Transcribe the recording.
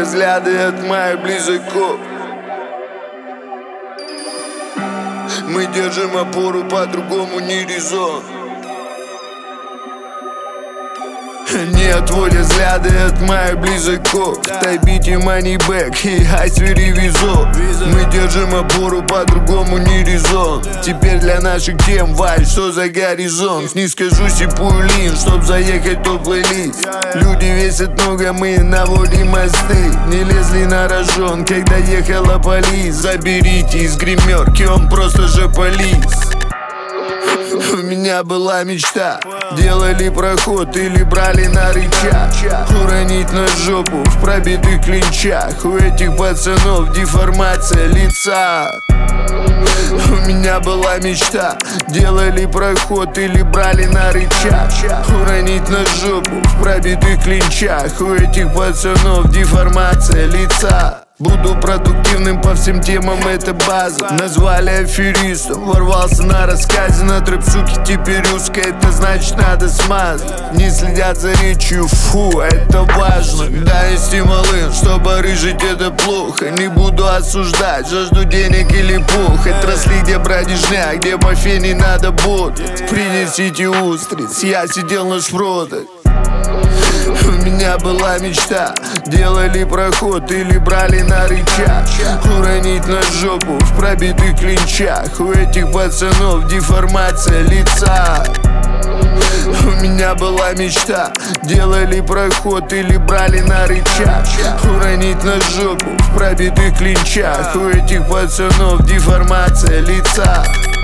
взгляды от моих близков. Мы держим опору, по-другому не резон. Не отводя взгляды от моих близков. Тайбите манибэк и айсвери визо. Мы держим опору, по-другому не резон. Теперь для наших тем вайб, что за горизонт. Не скажу сипую лин, чтоб заехать то плейлист. Люди весят много, мы наводим мосты. Не лезли на рожон, когда ехала полиция. Заберите из гримерки, он просто же полис. У меня была мечта, делали проход или брали на рычаг. Уронить на жопу в пробитых клинчах. У этих пацанов деформация лица. У меня была мечта, делали проход или брали на рычаг. Уронить на жопу в пробитых клинчах. У этих пацанов деформация лица. Буду продуктивным по всем темам, это база. Назвали аферистом, ворвался на рассказе. На трэп суки теперь узко, это значит надо смазать. Не следят за речью, фу, это важно. Да, и стимулы, чтобы рыжить это плохо. Не буду осуждать, жажду денег или пух. Отрасли, где бродяжня, где по фене надо ботать. Принесите устриц, я сидел на шпротах. У меня была мечта, делали проход или брали на рычаг. Уронить на жопу в пробитых клинчах. У этих пацанов деформация лица. У меня была мечта, делали проход или брали на рычаг. Уронить на жопу в пробитых клинчах. У этих пацанов деформация лица.